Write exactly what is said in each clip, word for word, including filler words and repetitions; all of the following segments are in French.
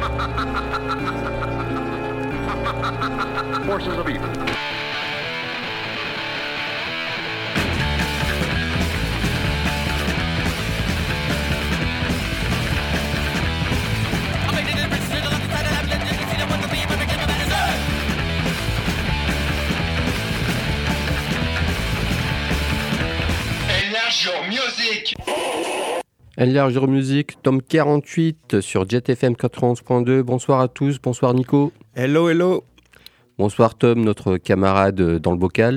Forces of evil. Enlargeur Music. Enlargeur Music, tome quarante-huit sur Jet F M quatre-vingt-onze point deux. Bonsoir à tous, bonsoir Nico. Hello, hello. Bonsoir Tom, notre camarade dans le bocal.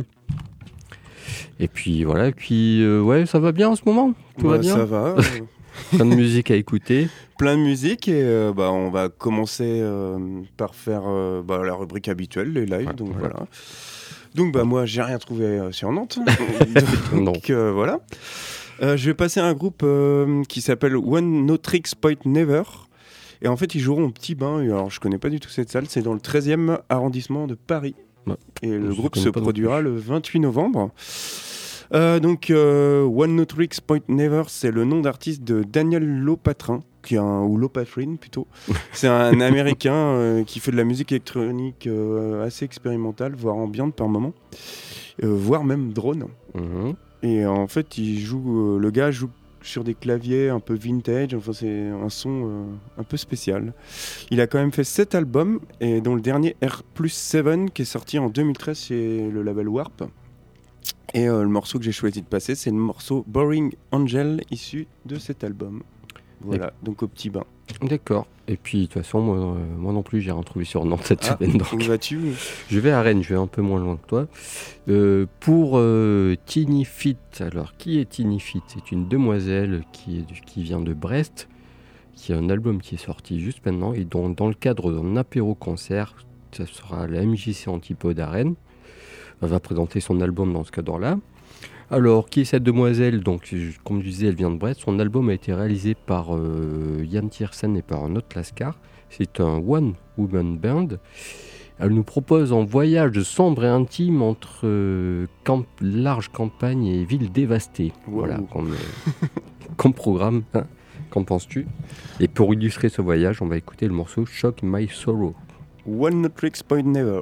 Et puis voilà, et puis euh, ouais, ça va bien en ce moment. Tout bah, va bien. Ça va. Plein de musique à écouter. Plein de musique et euh, bah, on va commencer euh, par faire euh, bah, la rubrique habituelle, les lives. Ouais, donc voilà. voilà. Donc bah moi j'ai rien trouvé euh, sur Nantes. donc euh, voilà. Euh, je vais passer à un groupe euh, qui s'appelle One No Tricks Point Never. Et en fait ils joueront au Petit Bain. Et alors je connais pas du tout cette salle. C'est dans le treizième arrondissement de Paris. Ouais. Et le Je groupe connais se pas non produira le vingt-huit novembre. Euh, donc euh, One No Tricks Point Never, c'est le nom d'artiste de Daniel Lopatrin, qui est un, ou Lopatrine plutôt. C'est un Américain euh, qui fait de la musique électronique euh, assez expérimentale, voire ambiante par moment, euh, voire même drone. Mhm. Et en fait, il joue, euh, le gars joue sur des claviers un peu vintage. Enfin, c'est un son euh, un peu spécial. Il a quand même fait sept albums, et dont le dernier R plus sept qui est sorti en deux mille treize chez le label Warp. Et euh, le morceau que j'ai choisi de passer, c'est le morceau Boring Angel, issu de cet album. Voilà, donc au Petit Bain. D'accord. Et puis de toute façon, moi, euh, moi non plus, j'ai rien trouvé sur Nantes cette Ah, semaine. où Donc vas-tu ? je vais à Rennes, je vais un peu moins loin que toi. Euh, pour euh, Tiny Fit. Alors, qui est Tiny Fit ? C'est une demoiselle qui, est du- qui vient de Brest, qui a un album qui est sorti juste maintenant. Et dont, dans le cadre d'un apéro-concert, ça sera à la M J C Antipode à Rennes. Elle va présenter son album dans ce cadre-là. Alors, qui est cette demoiselle ? Donc, je- comme je disais, elle vient de Brest. Son album a été réalisé par euh, Yann Tiersen et par un autre Lascar. C'est un one-woman band. Elle nous propose un voyage sombre et intime entre euh, camp- larges campagnes et villes dévastées. Wow. Voilà, comme, euh, comme programme. Hein. Qu'en penses-tu ? Et pour illustrer ce voyage, on va écouter le morceau Shock My Sorrow. One No Tricks Point Never.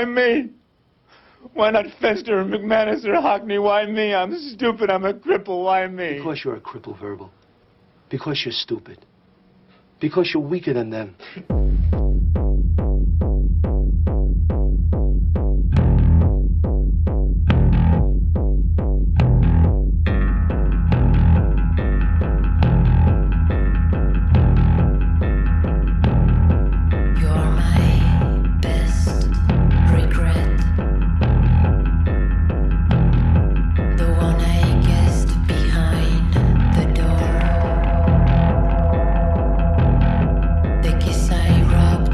Why me? Why not Fester or McManus or Hockney? Why me? I'm stupid. I'm a cripple. Why me? Because you're a cripple, Verbal. Because you're stupid. Because you're weaker than them. The kiss I rubbed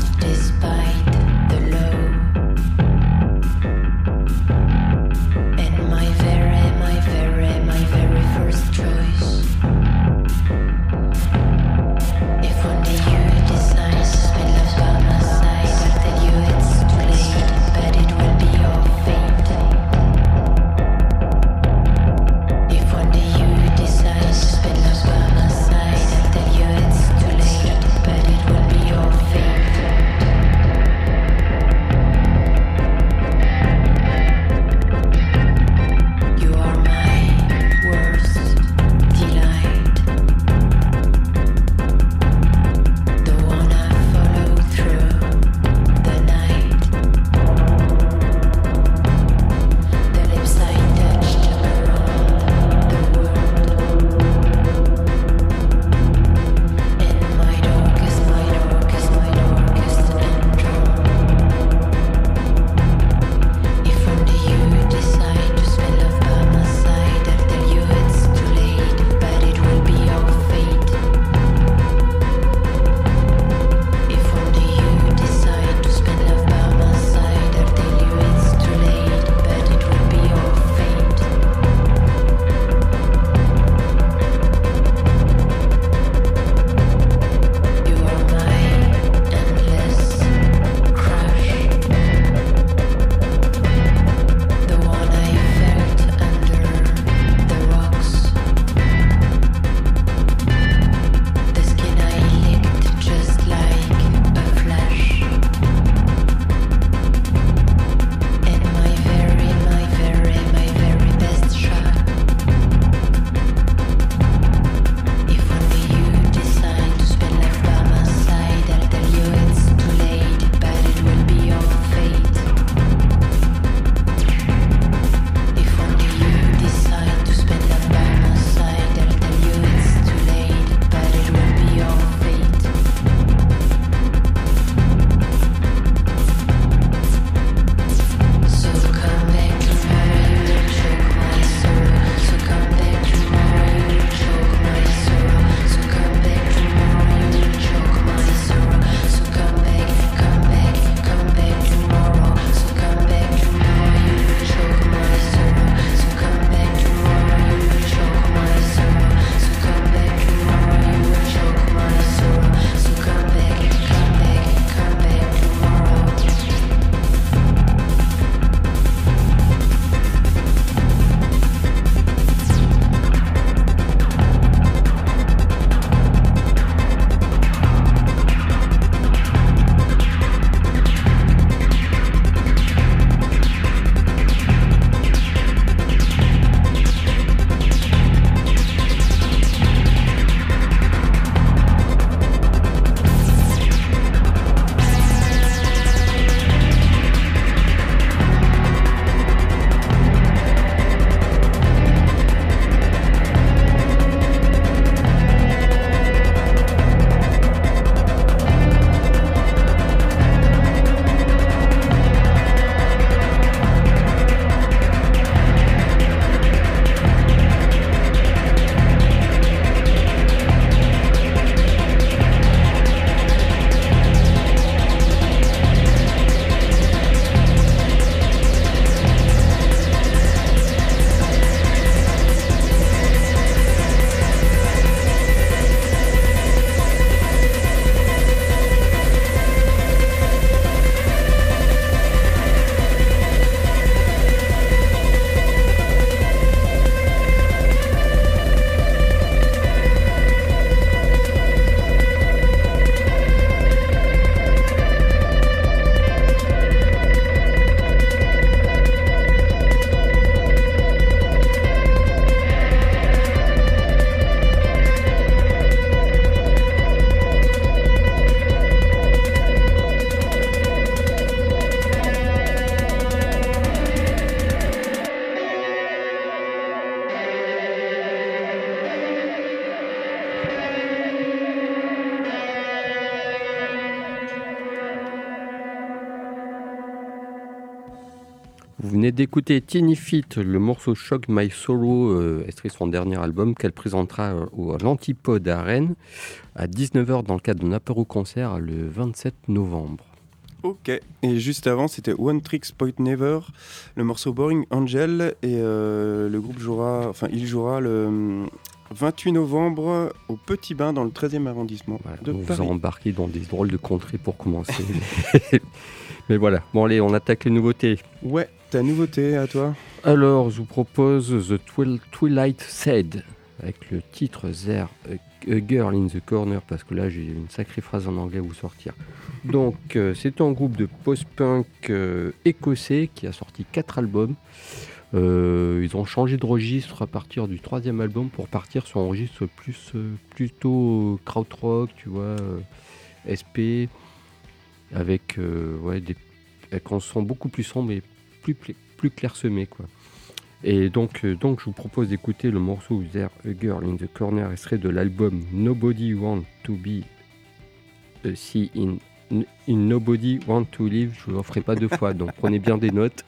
Vous venez d'écouter Tiny Feet, le morceau Shock My Sorrow, euh, extrait de son dernier album qu'elle présentera euh, au- à l'Antipode à Rennes à dix-neuf heures dans le cadre d'un apéro-concert le vingt-sept novembre. Ok, et juste avant c'était One Tricks Point Never, le morceau Boring Angel, et euh, le groupe jouera, enfin il jouera le hum, vingt-huit novembre au Petit Bain dans le treizième arrondissement Voilà, de on vous Paris. a embarqué dans des drôles de contrées pour commencer. Mais voilà, bon allez, on attaque les nouveautés. Ouais, ta nouveauté à toi? Alors, je vous propose The Twil- Twilight Said, avec le titre There, A A Girl in the Corner, parce que là j'ai une sacrée phrase en anglais à vous sortir. Donc, euh, c'est un groupe de post-punk euh, écossais qui a sorti quatre albums. Euh, ils ont changé de registre à partir du troisième album pour partir sur un registre plus, euh, plutôt krautrock, tu vois, euh, S P, avec, euh, ouais, des, avec un son beaucoup plus sombre et plus, pla- plus clairsemé, quoi. Et donc, euh, donc, je vous propose d'écouter le morceau There, A Girl in the Corner, extrait de l'album Nobody Want to Be a See in, in Nobody Want to Live. Je ne vous en ferai pas deux fois, donc prenez bien des notes.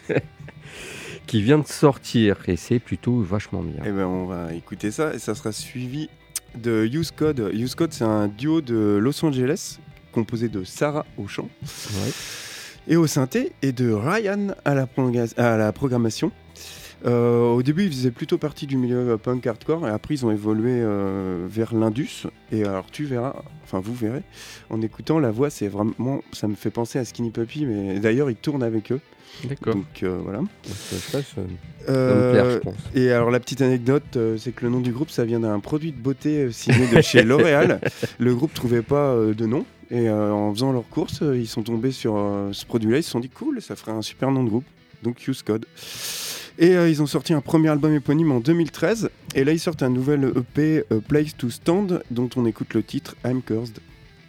Qui vient de sortir, et c'est plutôt vachement bien. Eh ben on va écouter ça, et ça sera suivi de Use Code. Use Code, c'est un duo de Los Angeles, composé de Sarah au chant Ouais. et au synthé, et de Ryan à la, prolonga- à la programmation. Euh, au début, ils faisaient plutôt partie du milieu euh, punk hardcore, et après ils ont évolué euh, vers l'indus. Et alors tu verras, enfin vous verrez, en écoutant la voix, c'est vraiment, ça me fait penser à Skinny Puppy, mais d'ailleurs ils tournent avec eux. D'accord. Donc euh, voilà. Ça, ça, ça- ça me Euh, plaire, je pense. Et alors la petite anecdote, euh, c'est que le nom du groupe, ça vient d'un produit de beauté euh, signé de chez L'Oréal. Le groupe trouvait pas euh, de nom, et euh, en faisant leurs courses, euh, ils sont tombés sur euh, ce produit-là. Ils se sont dit cool, ça ferait un super nom de groupe. Donc Use Code. Et euh, ils ont sorti un premier album éponyme en deux mille treize, et là ils sortent un nouvel E P, A Place to Stand, dont on écoute le titre I'm Cursed.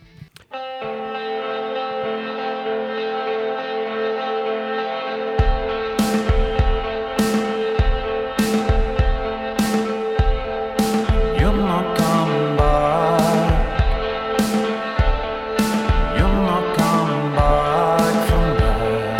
You're not coming back. You're not coming back from there.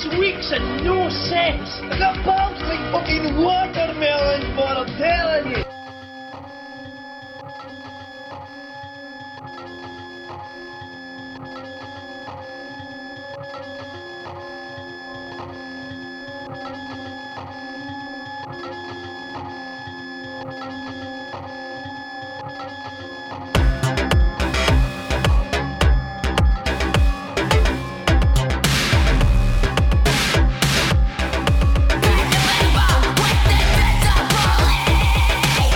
weeks and no sense. I got balls like fucking watermelons, but I'm telling you. With the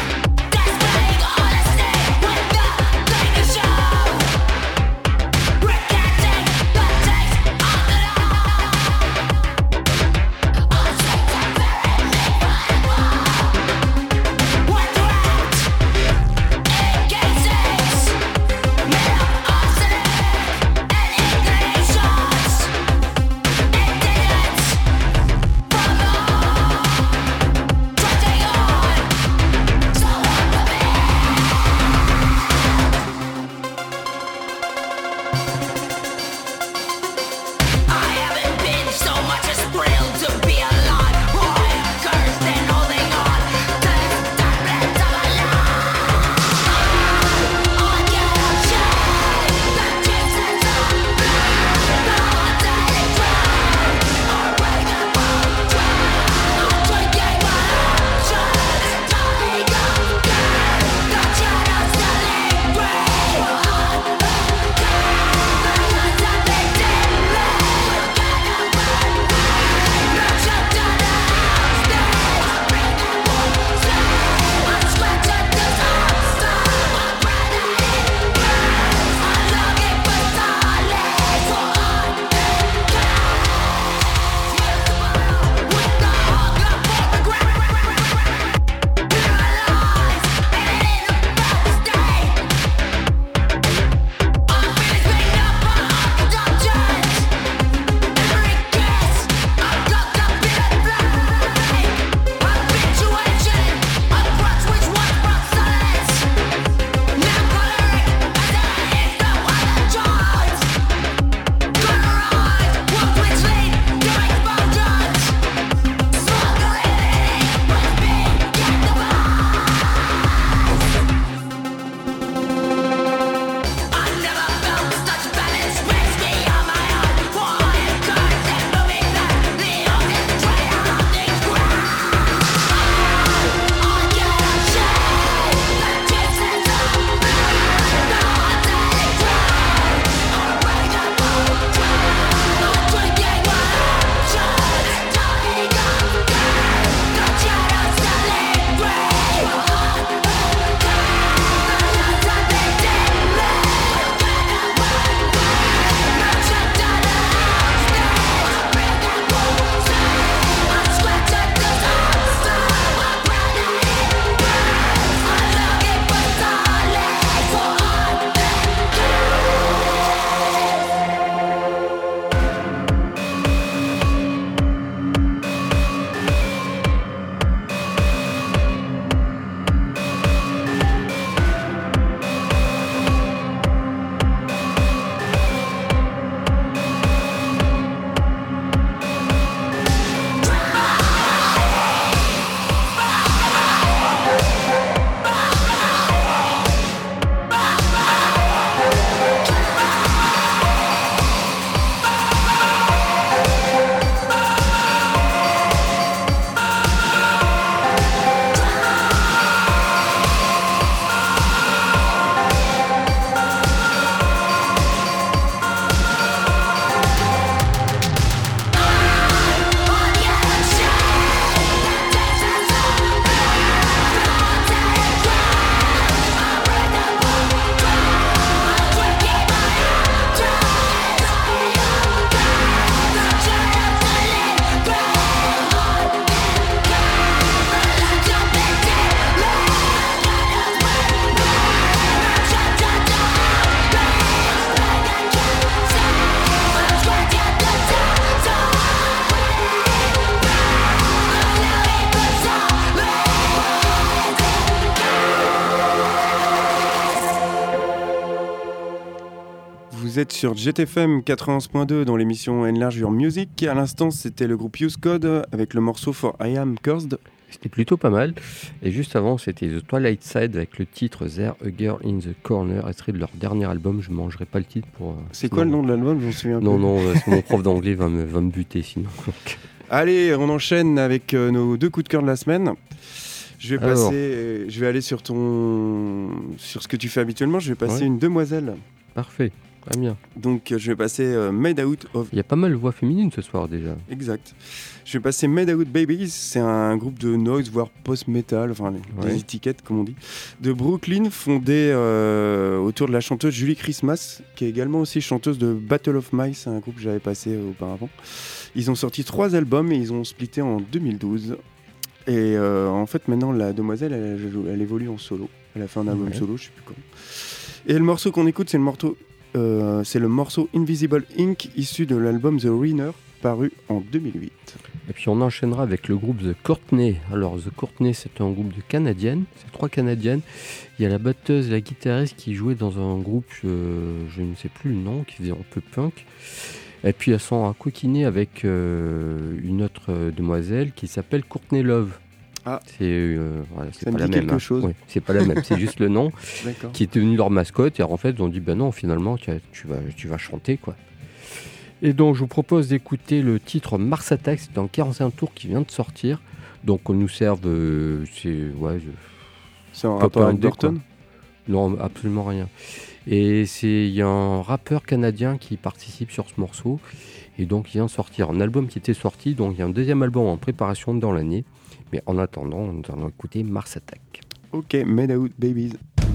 Vous êtes sur Jet F M quatre-vingt-onze point deux dans l'émission Enlarge Your Music. À l'instant, c'était le groupe Use Code avec le morceau For I Am Cursed. C'était plutôt pas mal. Et juste avant, c'était The Twilight Side avec le titre There a Girl in the Corner, extrait de leur dernier album. Je ne mangerai pas le titre pour. Euh, c'est sinon... quoi le nom de l'album? Je m'en souviens Non, plus. non, euh, mon prof d'anglais va me, va me buter sinon. Allez, on enchaîne avec euh, nos deux coups de cœur de la semaine. Je vais Alors. passer, euh, je vais aller sur ton, sur ce que tu fais habituellement. Je vais passer Ouais. une demoiselle. Parfait, très bien. Donc, euh, je vais passer euh, Made Out of. Il y a pas mal de voix féminines ce soir déjà. Exact. Je vais passer Made Out Babies. C'est un groupe de noise, voire post-metal, enfin les, Ouais. des étiquettes comme on dit, de Brooklyn, fondé euh, autour de la chanteuse Julie Christmas, qui est également aussi chanteuse de Battle of Mice, un groupe que j'avais passé euh, auparavant. Ils ont sorti trois albums et ils ont splitté en deux mille douze. Et euh, en fait, maintenant, la demoiselle, elle, elle, elle évolue en solo. Elle a fait un album Ouais. solo, je sais plus quand. Et le morceau qu'on écoute, c'est le morceau, euh, c'est le morceau Invisible Ink, issu de l'album The Ruiner, paru en deux mille huit. Et puis on enchaînera avec le groupe The Courtney. Alors The Courtney, c'est un groupe de Canadiennes, c'est trois Canadiennes. Il y a la batteuse, la guitariste qui jouait dans un groupe, euh, je ne sais plus le nom, qui faisait un peu punk. Et puis elles sont coquinées avec euh, une autre euh, demoiselle qui s'appelle Courtney Love. Ah. C'est euh, voilà, c'est Ça me pas la dit même. quelque hein. chose. Ouais, c'est pas la même, c'est juste le nom D'accord. qui est devenu leur mascotte. Et en fait, ils ont dit ben non, finalement, tu, as- tu vas, tu vas chanter quoi. Et donc, je vous propose d'écouter le titre Mars Attack. C'est un quarante-cinq tours qui vient de sortir. Donc, on nous serve. euh, c'est ouais, je- C'est en Pop rapport avec indé, Burton. quoi. Non, absolument rien. Et c'est il y a un rappeur canadien qui participe sur ce morceau et donc il vient de sortir un album qui était sorti, donc il y a un deuxième album en préparation dans l'année. Mais en attendant, nous allons écouter Mars Attack. Ok, Made Out Babies.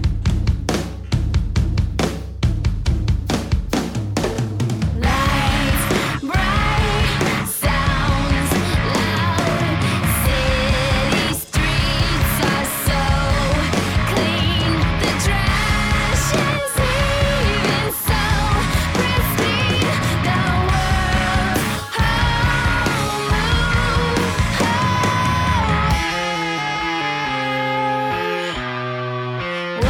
Lights bright, sounds loud. City streets are so clean. The trash is even so pristine. The world's home.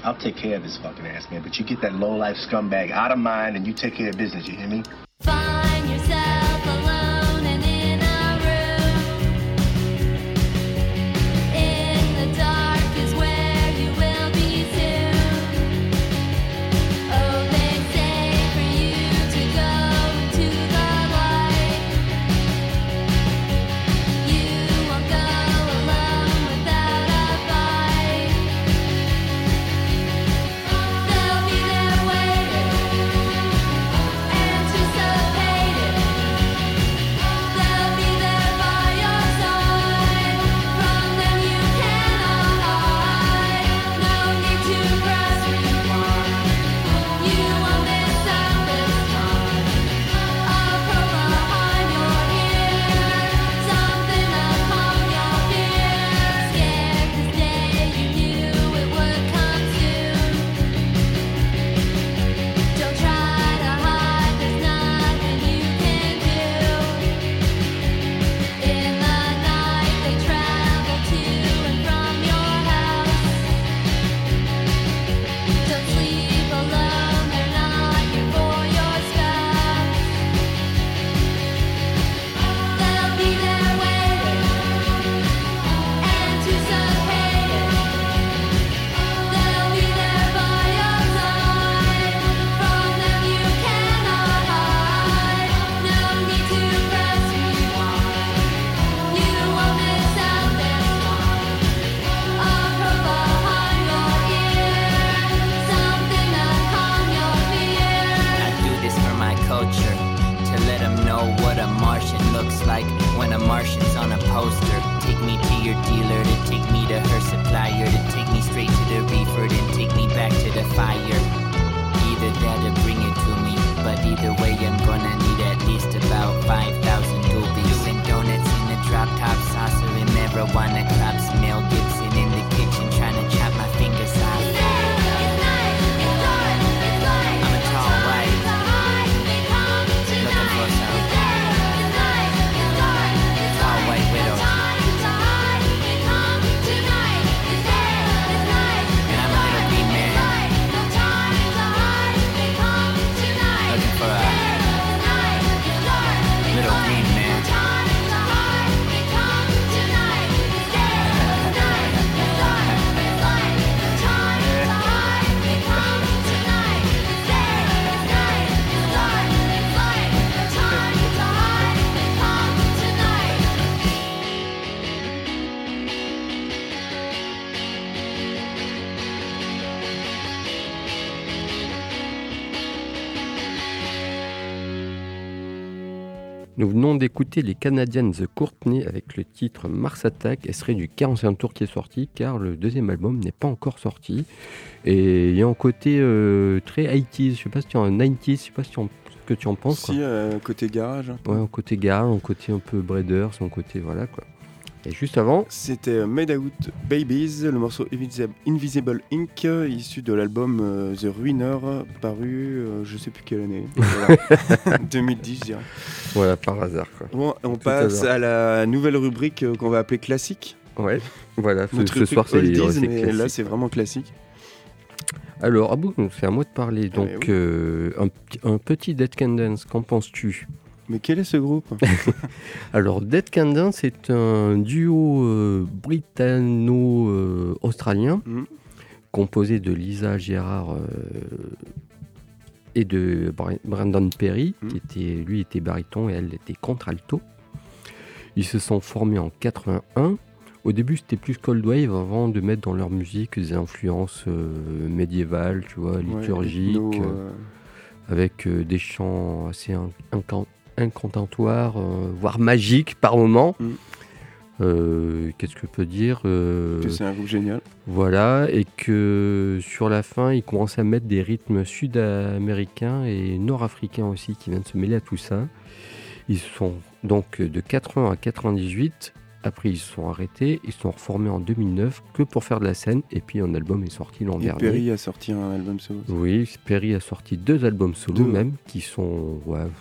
I'll take care of this fucking ass, man. But you get that low-life scumbag out of mine and you take care of business, you hear me? Find yourself alone and in a room. In the dark is where you will be soon. Oh, they say for you to go into the light. You won't go alone without a fight. They'll be there waiting, anticipating. They'll be there by your side. From them you cannot hide. No need to press rewind. You won't miss out this time. I'll come behind your ear, something to calm your fears. Scared this day you knew it would come soon. Don't try to hide, there's nothing you can do. In the night they travel to and from your house. Don't sleep alone, they're not here for your spouse. They'll be there waiting, anticipating. They'll be there by your side. From them you cannot hide. No need to press rewind. You won't miss out this time. I'll come behind your ear, something to calm your fears. I do this for my culture, to let them know what a Martian looks like when a Martian's on a poster. Take me to your dealer, to take me to her supplier, to take me straight to the reefer, then take me back to the fire. Either that or bring it to me, but either way I'm gonna need at least about five thousand doobies. Doing donuts in the drop top saucer and marijuana crops. Mel Gibson in the kitchen trying to chop my fingers off. It's night, it's dark, it's light. I'm a tall white, The high may come looking tonight. for some It's night, it's dark, it's tall light. white widows. Time to hide may come tonight. It's day, it's night, And I'm a little green man, light. No time to hide may come tonight. looking for a It's night, it's dark, it's little light. green man. No time to hide may come tonight. It's day, it's night, it's dark, it's light. No time to hide may come tonight. It's day, it's night, it's dark, it's light. No time to hide may come tonight. Nous venons d'écouter les Canadiens The Courtney avec le titre Mars Attack, extrait du quarantième tour qui est sorti, car le deuxième album n'est pas encore sorti. Et il y a un côté euh, très eighties, je sais pas si tu en nineties, je sais pas si tu en- ce que tu en penses. Si, euh, côté garage. un peu. Quoi. Ouais, un côté garage, un côté un peu Breeders, un côté voilà quoi. Et juste avant, C'était euh, Made Out Babies, le morceau Invisible, Invisible Ink, euh, issu de l'album euh, The Ruiner, paru euh, je sais plus quelle année. Voilà. deux mille dix, je dirais. voilà par hasard quoi. Bon, on Tout passe hasard. à la nouvelle rubrique euh, qu'on va appeler classique. Ouais, voilà, ce, Notre ce rubrique soir c'est oldies, ouais, c'est mais là classique. c'est vraiment classique. Alors, ah bon, c'est à moi de parler. Ah, Donc, mais oui. euh, un, petit- un petit Dead Can Dance, qu'en penses-tu? Mais quel est ce groupe? Alors, Dead Can Dance, c'est un duo euh, britanno-australien Mhm. composé de Lisa Gerrard euh, et de Bra- Brandon Perry, Mhm. qui était, lui était baryton et elle était contre-alto. Ils se sont formés en quatre-vingt-un. Au début, c'était plus Cold Wave avant de mettre dans leur musique des influences euh, médiévales, tu vois, Ouais, liturgiques, ethno, euh, euh, avec euh, des chants assez in- incan- incantatoires, euh, voire magiques par moments. Mm. Euh, Qu'est-ce que je peux dire euh, que c'est un groupe génial. Voilà, et que sur la fin, ils commencent à mettre des rythmes sud-américains et nord-africains aussi qui viennent se mêler à tout ça. Ils sont donc de quatre-vingts à quatre-vingt-dix-huit. Après, ils se sont arrêtés. Ils se sont reformés en deux mille neuf que pour faire de la scène. Et puis, un album est sorti l'an Et dernier. Perry a sorti un album solo. Oui, Perry a sorti deux albums solo Deux. même, qui sont ouais,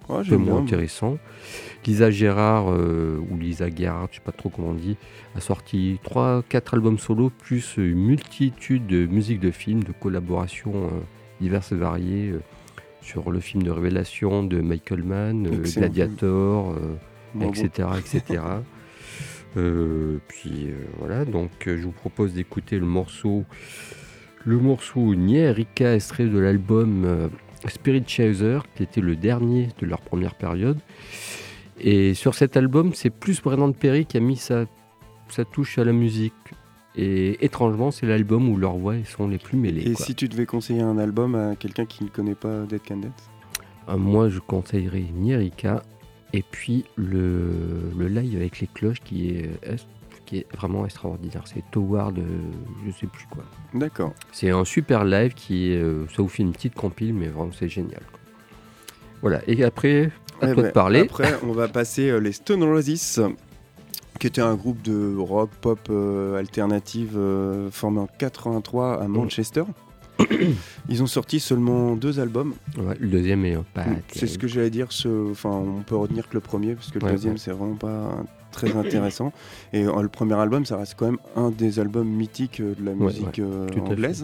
Ouais, peu j'aime moins bien. intéressant. Lisa Gérard, euh, ou Lisa Gerhardt, je sais pas trop comment on dit, a sorti trois quatre albums solo, plus une multitude de musiques de films, de collaborations euh, diverses et variées, euh, sur le film de révélation de Michael Mann, euh, Excellent Gladiator, euh, Bravo. et cetera, et cetera. Euh, puis euh, voilà, donc euh, je vous propose d'écouter le morceau, le morceau Nier Rika, extrait de l'album euh, Spirit Chaser, qui était le dernier de leur première période. Et sur cet album, c'est plus Brendan Perry qui a mis sa, sa touche à la musique. Et étrangement, c'est l'album où leurs voix sont les plus mêlées. Et quoi. si tu devais conseiller un album à quelqu'un qui ne connaît pas Dead Can Dance? Euh, moi, je conseillerais Nierika et puis le, le live avec les cloches qui est, est- qui est vraiment extraordinaire. C'est Toward, euh, je sais plus quoi. D'accord. C'est un super live qui est, euh, ça vous fait une petite compile, mais vraiment c'est génial. quoi. Voilà. Et après, à Eh toi ben, de parler. Après, on va passer euh, les Stone Roses, qui était un groupe de rock pop euh, alternative euh, formé en quatre-vingt-trois à Manchester. Ils ont sorti seulement deux albums. Ouais, le deuxième est euh, pas. C'est ce que j'allais dire. Ce... Enfin, on peut retenir que le premier, parce que le Ouais, deuxième, ouais. c'est vraiment pas très intéressant. Et euh, le premier album, ça reste quand même un des albums mythiques euh, de la Ouais, musique ouais, euh, tout à fait. anglaise.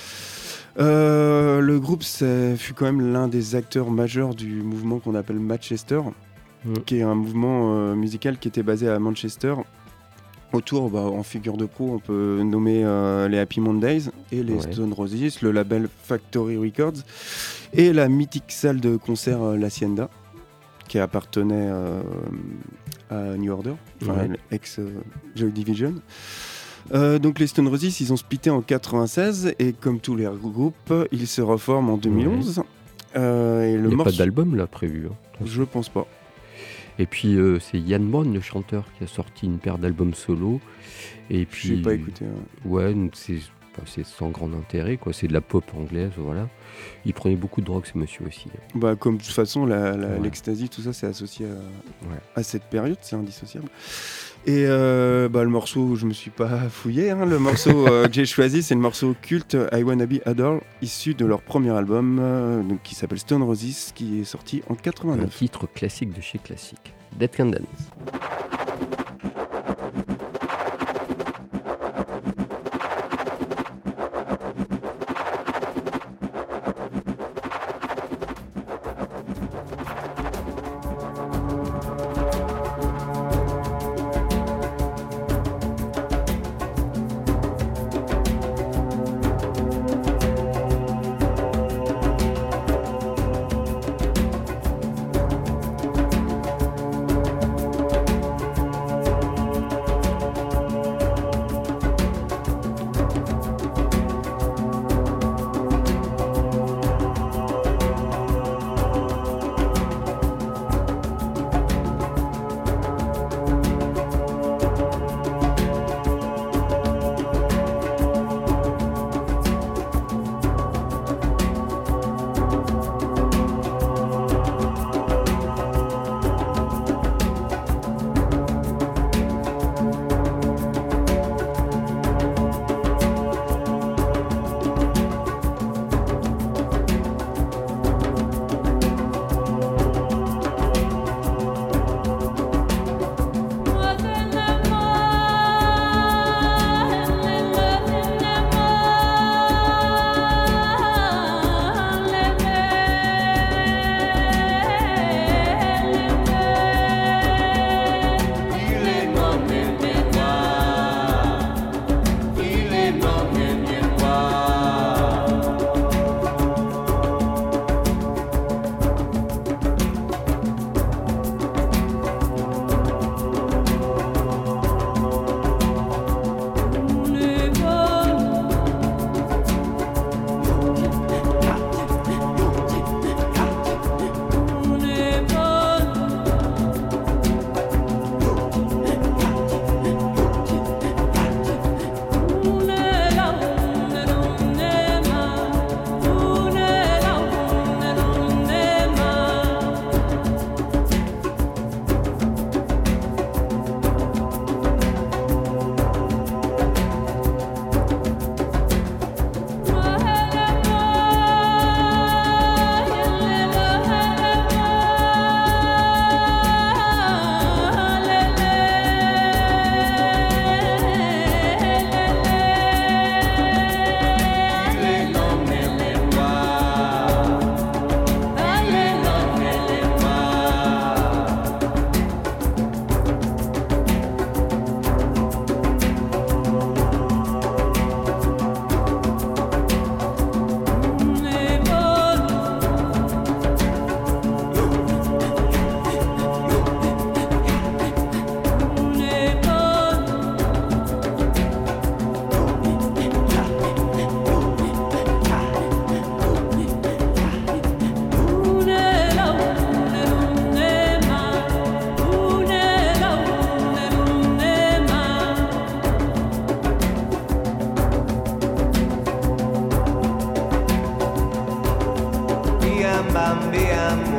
Euh, le groupe c'est- fut quand même l'un des acteurs majeurs du mouvement qu'on appelle Manchester, Mm. qui est un mouvement euh, musical qui était basé à Manchester. Autour, bah, en figure de proue, on peut nommer euh, les Happy Mondays et les Ouais. Stone Roses, le label Factory Records et la mythique salle de concert euh, l'Hacienda, qui appartenait euh, à New Order, enfin, Ouais. ex euh, Joy Division. Euh, donc les Stone Roses, ils ont splitté en quatre-vingt-seize et comme tous les groupes, ils se reforment en deux mille onze. Euh, et Il le n'y a pas morceau, d'album là prévu. hein. je pense pas. Et puis euh, c'est Yann Brown, le chanteur, qui a sorti une paire d'albums solo. Et puis, Je n'ai pas écouté. hein. Ouais, donc c'est bah, c'est sans grand intérêt, quoi. C'est de la pop anglaise, voilà. Il prenait beaucoup de drogue, ce monsieur aussi. Bah, comme de toute façon, la- la- Ouais. l'ecstasy, tout ça, c'est associé à, Ouais. à cette période, c'est indissociable. Et euh, bah, le morceau, je me suis pas fouillé, hein, le morceau euh, que j'ai choisi, c'est le morceau culte I Wanna Be Adore, issu de leur premier album, euh, donc, qui s'appelle Stone Roses, qui est sorti en Un quatre-vingt-neuf. titre classique de chez classique. Dead Can Dance. Thank bam biam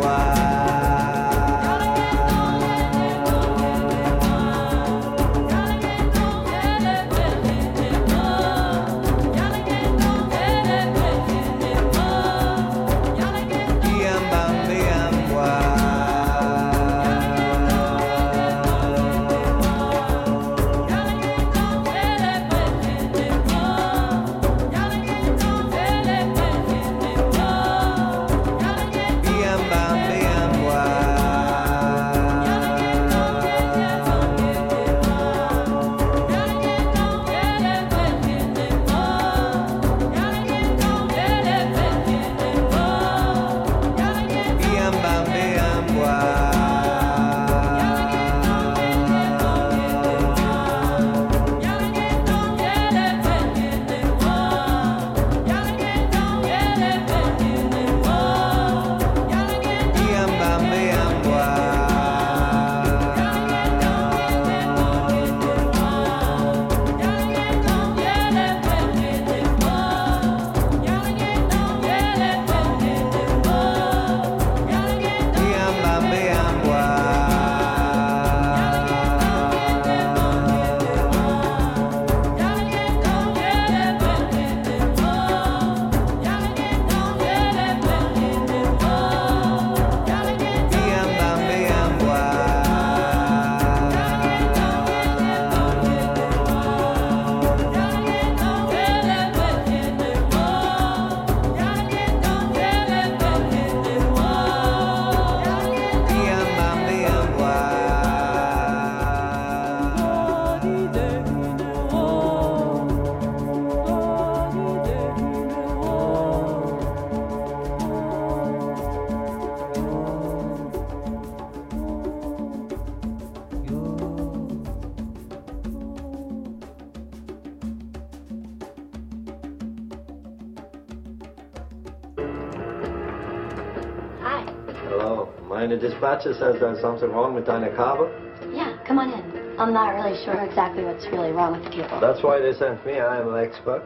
Hello. Mind the dispatcher says there's something wrong with Dinah Carver? Yeah, come on in. I'm not really sure exactly what's really wrong with the cable. That's why they sent me. I am an expert.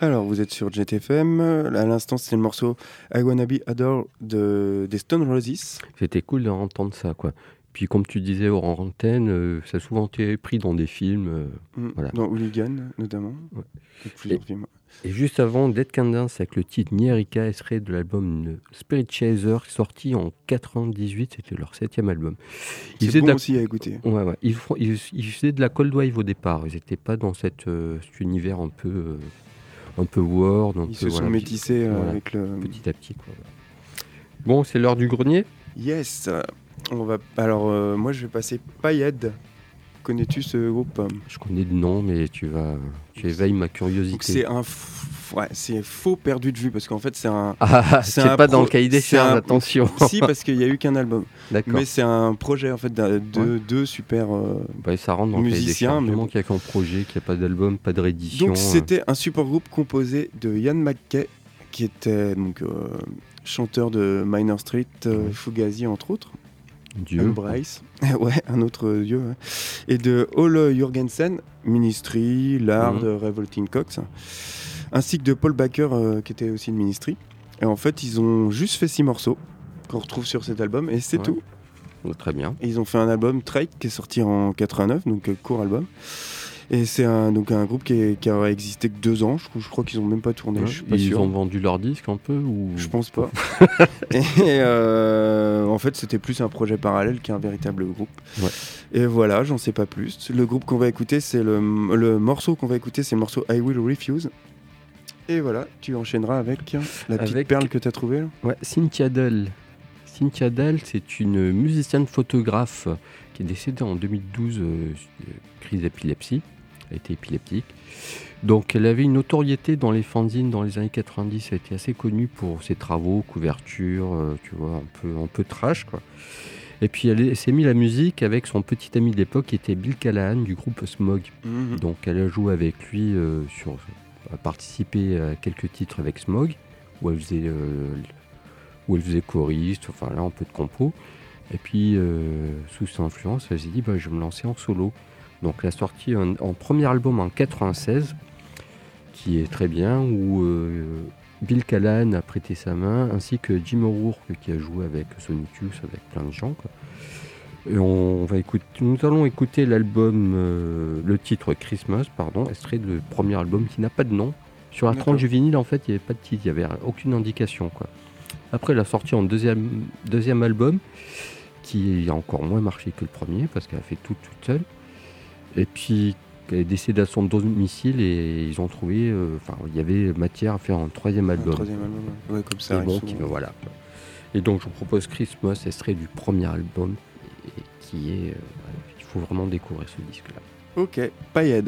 Alors, vous êtes sur Jet F M. À l'instant, c'est le morceau I Wanna Be Adore de, des Stone Roses. C'était cool d'entendre ça, quoi. Puis, comme tu disais hors antenne, euh, ça a souvent été pris dans des films. euh, Mm, voilà. Dans Hooligan, notamment. Ouais. Et plusieurs Et- films. Et juste avant, Dead Can Dance avec le titre Nyerika, extrait de l'album Spirit Chaser, sorti en quatre-vingt-dix-huit, c'était leur septième album. C'est faisaient bon de la... aussi à écouter. Ouais, ouais. Ils, font- ils, ils faisaient de la cold wave au départ, ils n'étaient pas dans cette, euh, cet univers un peu, euh, un peu world. Un Ils peu, se sont voilà, métissés euh, voilà, avec le... petit à petit. Quoi. Bon, c'est l'heure du grenier. Yes. On va... Alors, euh, moi, je vais passer Payed. Connais-tu ce groupe? Je connais le nom, mais tu vas, tu éveilles ma Donc, curiosité. c'est un f- ouais, c'est faux perdu de vue parce qu'en fait c'est un Ah, c'est un pas dans pro- le cahier des c'est charges, un- attention. Si, parce qu'il y a eu qu'un album. D'accord. Mais c'est un projet en fait d'un- de Ouais. deux super euh, Ouais, ça rentre dans le cahier des musiciens, charges. mais Du bon. moment qu'il n'y a qu'un projet, qu'il n'y a pas d'album, pas de réédition. Donc euh, c'était un super groupe composé de Ian McKay qui était donc euh, chanteur de Minor Street, euh, Fugazi entre autres. Dieu. Bryce, ouais, un autre dieu, ouais. Et de Ole Jurgensen, Ministry, Lard, Mhm. Revolting Cox, ainsi que de Paul Baker, euh, qui était aussi de Ministry. Et en fait, ils ont juste fait six morceaux qu'on retrouve sur cet album, et c'est Ouais. tout. Ouais, Très bien. Et ils ont fait un album, Trade, qui est sorti en quatre-vingt-neuf, donc euh, court album. Et c'est un, donc un groupe qui, est- qui aurait existé que deux ans, je, crois- je crois qu'ils ont même pas tourné, Ouais. je suis pas Ils sûr. ont vendu leur disque un peu ou... Je pense pas. et euh, en fait, c'était plus un projet parallèle qu'un véritable groupe. Ouais. Et voilà, j'en sais pas plus. Le groupe qu'on va écouter, c'est le, le morceau qu'on va écouter, c'est le morceau I Will Refuse. Et voilà, tu enchaîneras avec la petite Avec- perle que tu as trouvée. là. Ouais, Cynthia Dell. Cynthia Dell, c'est une musicienne photographe qui est décédée en deux mille douze, euh, crise d'épilepsie. Elle était épileptique. Donc elle avait une notoriété dans les fanzines dans les années quatre-vingt-dix. Elle était assez connue pour ses travaux, couvertures, euh, tu vois, un peu, un peu trash, quoi. Et puis elle, est- elle s'est mis la musique avec son petit ami de l'époque qui était Bill Callahan du groupe Smog. Mhm. Donc elle a joué avec lui, euh, sur, a participé à quelques titres avec Smog, où elle faisait, euh, où elle faisait choriste, enfin là un peu de compo. Et puis euh, sous son influence, elle s'est dit bah, je vais me lancer en solo. Donc elle a sorti un, un premier album en quatre-vingt-seize, qui est très bien, où euh, Bill Callahan a prêté sa main, ainsi que Jim O'Rourke qui a joué avec Sonic Youth, avec plein de gens, quoi. Et on va écouter, nous allons écouter l'album, euh, le titre Christmas, pardon, extrait du premier album qui n'a pas de nom. Sur la D'accord. tranche du vinyle, en fait, il n'y avait pas de titre, il n'y avait aucune indication, quoi. Après, elle a sorti en deuxième, deuxième album, qui a encore moins marché que le premier, parce qu'elle a fait tout toute seule. Et puis, elle est décédée à son domicile et ils ont trouvé, euh, enfin, il y avait matière à faire un troisième Un album. troisième album, ouais. Ouais, comme ça. Et arrive bon, souvent. qui- voilà. Et donc, je vous propose Christmas, extrait du premier album, et qui est, euh, il faut vraiment découvrir ce disque-là. Ok, Payed.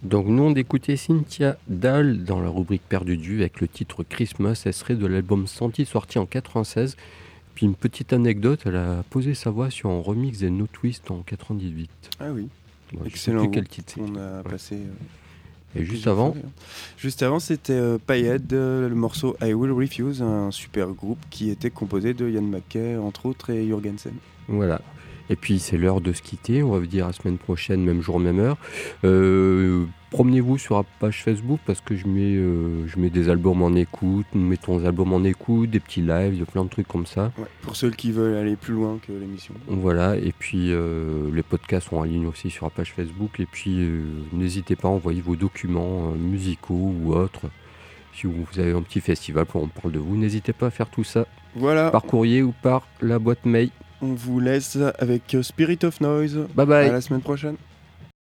Donc nous on écoutait Cynthia Dahl dans la rubrique Perdu de vue avec le titre Christmas, elle serait de l'album Santi sorti en quatre-vingt-seize. Puis une petite anecdote, elle a posé sa voix sur un remix des No Twist en quatre-vingt-dix-huit. Ah oui, Bon, je sais excellent plus quel groupe titre qu'on c'était. a Ouais. passé. euh, Et juste plusieurs avant, fois, d'ailleurs. Juste avant, c'était euh, Payhead, euh, le morceau I Will Refuse, un super groupe qui était composé de Ian McKay, entre autres, et Jurgensen. voilà. Et puis c'est l'heure de se quitter, on va vous dire à la semaine prochaine, même jour, même heure. Euh, promenez-vous sur la page Facebook parce que je mets, euh, je mets des albums en écoute, nous mettons des albums en écoute, des petits lives, plein de trucs comme ça. Ouais, pour ceux qui veulent aller plus loin que l'émission. Voilà, et puis euh, les podcasts sont en ligne aussi sur la page Facebook. Et puis euh, n'hésitez pas à envoyer vos documents euh, musicaux ou autres. Si vous avez un petit festival pour on parle de vous, n'hésitez pas à faire tout ça Voilà, par courrier ou par la boîte mail. on vous laisse avec euh, Spirit of Noise. Bye bye. À la semaine prochaine.